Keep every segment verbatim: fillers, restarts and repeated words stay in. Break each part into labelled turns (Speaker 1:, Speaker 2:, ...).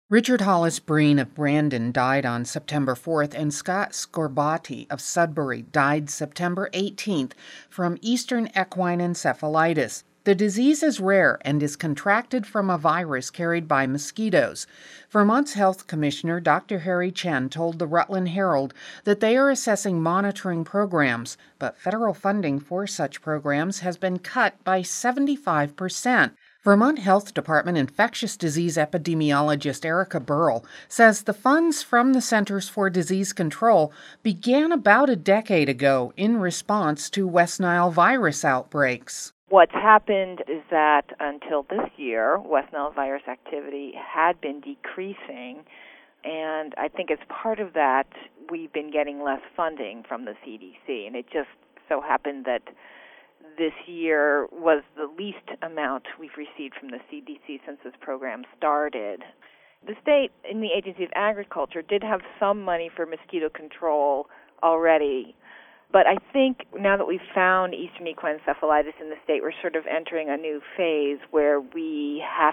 Speaker 1: Richard Hollis Breen of Brandon died on September fourth, and Scott Scorbati of Sudbury died September eighteenth from Eastern equine encephalitis. The disease is rare and is contracted from a virus carried by mosquitoes. Vermont's Health Commissioner, Doctor Harry Chen, told the Rutland Herald that they are assessing monitoring programs, but federal funding for such programs has been cut by seventy-five percent. Vermont Health Department infectious disease epidemiologist Erica Burrell says the funds from the Centers for Disease Control began about a decade ago in response to West Nile virus outbreaks.
Speaker 2: What's happened is that until this year, West Nile virus activity had been decreasing, and I think as part of that, we've been getting less funding from the C D C, and it just so happened that this year was the least amount we've received from the C D C since this program started. The state, in the Agency of Agriculture, did have some money for mosquito control already, but I think now that we've found Eastern equine encephalitis in the state, we're sort of entering a new phase where we have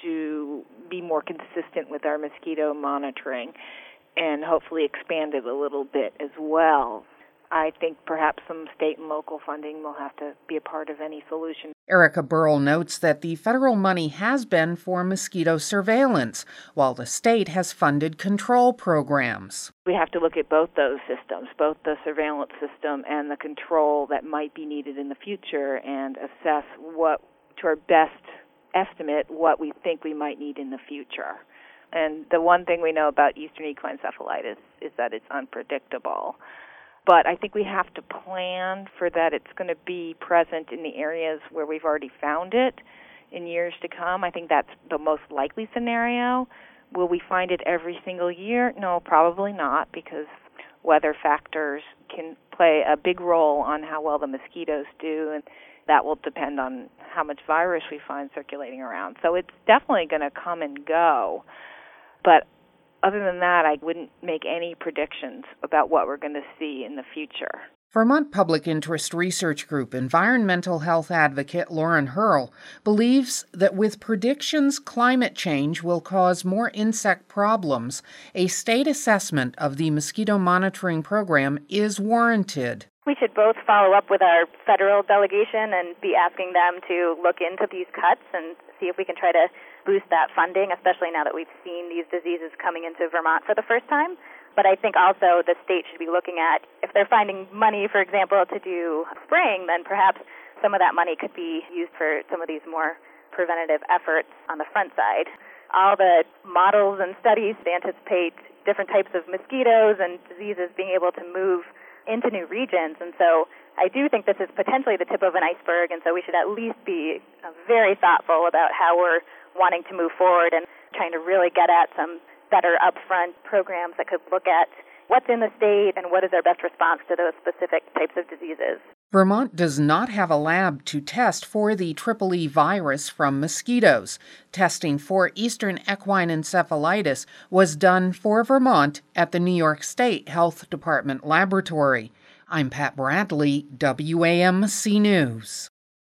Speaker 2: to be more consistent with our mosquito monitoring and hopefully expand it a little bit as well. I think perhaps some state and local funding will have to be a part of any solution.
Speaker 1: Erica Burrell notes that the federal money has been for mosquito surveillance, while the state has funded control programs.
Speaker 2: We have to look at both those systems, both the surveillance system and the control that might be needed in the future, and assess what, to our best estimate, what we think we might need in the future. And the one thing we know about Eastern equine encephalitis is that it's unpredictable. But I think we have to plan for that it's going to be present in the areas where we've already found it in years to come. I think that's the most likely scenario. Will we find it every single year? No, probably not, because weather factors can play a big role on how well the mosquitoes do, and that will depend on how much virus we find circulating around. So it's definitely going to come and go. But other than that, I wouldn't make any predictions about what we're going to see in the future.
Speaker 1: Vermont Public Interest Research Group environmental health advocate Lauren Hurl believes that with predictions climate change will cause more insect problems, a state assessment of the mosquito monitoring program is warranted.
Speaker 3: We should both follow up with our federal delegation and be asking them to look into these cuts and see if we can try to boost that funding, especially now that we've seen these diseases coming into Vermont for the first time. But I think also the state should be looking at, if they're finding money, for example, to do spraying, then perhaps some of that money could be used for some of these more preventative efforts on the front side. All the models and studies anticipate different types of mosquitoes and diseases being able to move into new regions, and so I do think this is potentially the tip of an iceberg, and so we should at least be very thoughtful about how we're wanting to move forward and trying to really get at some better upfront programs that could look at what's in the state and what is our best response to those specific types of diseases.
Speaker 1: Vermont does not have a lab to test for the Triple E virus from mosquitoes. Testing for Eastern equine encephalitis was done for Vermont at the New York State Health Department laboratory. I'm Pat Bradley, W A M C News.